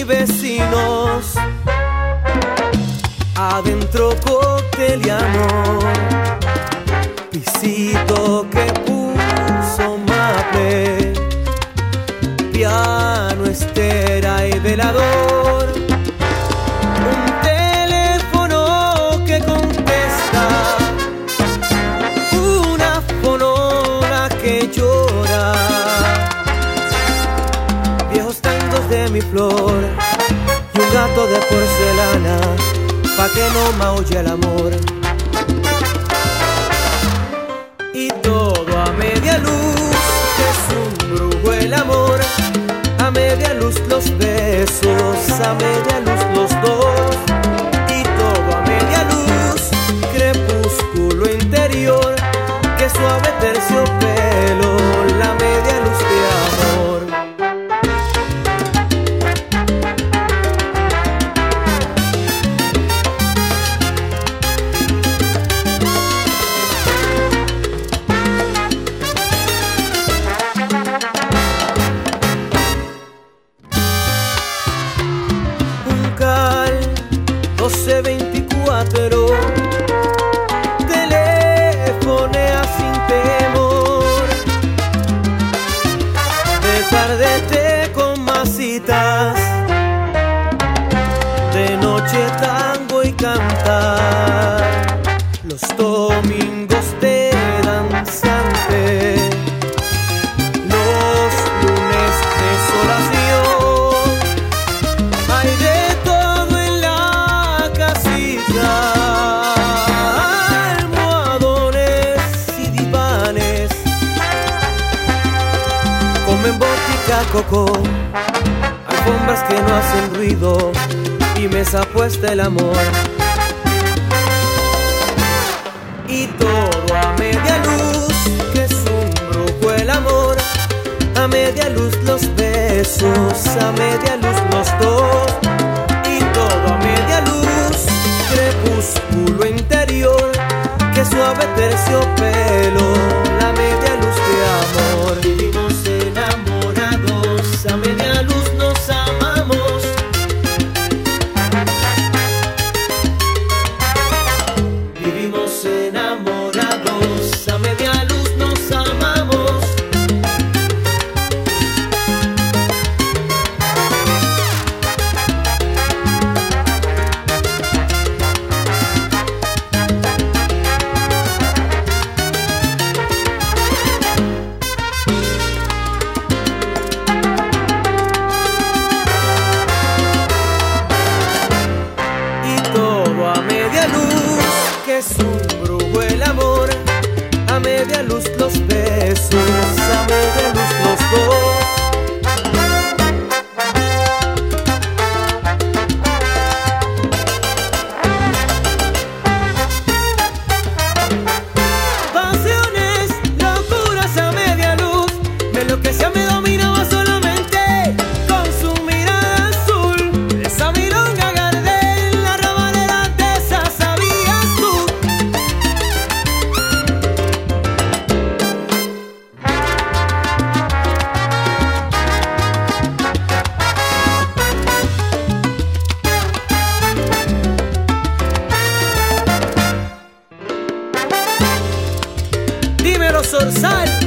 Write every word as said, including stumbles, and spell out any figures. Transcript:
vecinos. Adentro cóctel y amor, pisito que puso maple, piano, estera y velador, un teléfono que contesta, una fonola que llora, viejos tangos de mi flor y un gato de porcelana pa' que no maulle el amor. Y todo a media luz, que es un brujo el amor. A media luz los besos, a media luz los dos. Y todo a media luz, crepúsculo interior, que suave terciopelo, la media luz de amor. doce veinticuatro, telefonea sin temor, de tarde té con masitas, de noche tango y cantar, los domingos de danzante, los lunes desolación, hay de coco, alfombras que no hacen ruido y mesa puesta el amor. Y todo a media luz, que es un brujo el amor. A media luz los besos, a media luz los dos. Y todo a media luz, crepúsculo interior, que suave terciopelo, la media luz de amor. Vivimos enamorados, a media luz nos amamos. Vivimos enamorados, a media luz nos amamos. Que es un brujo el amor, a media luz los besos, a media luz los dos. Pasiones, locuras a media luz, me enloquecía, me dominaba solamente con su mirada azul, esa milonga Gardel, la rabanera de esa sabías tú. Dímelo, Zorzal.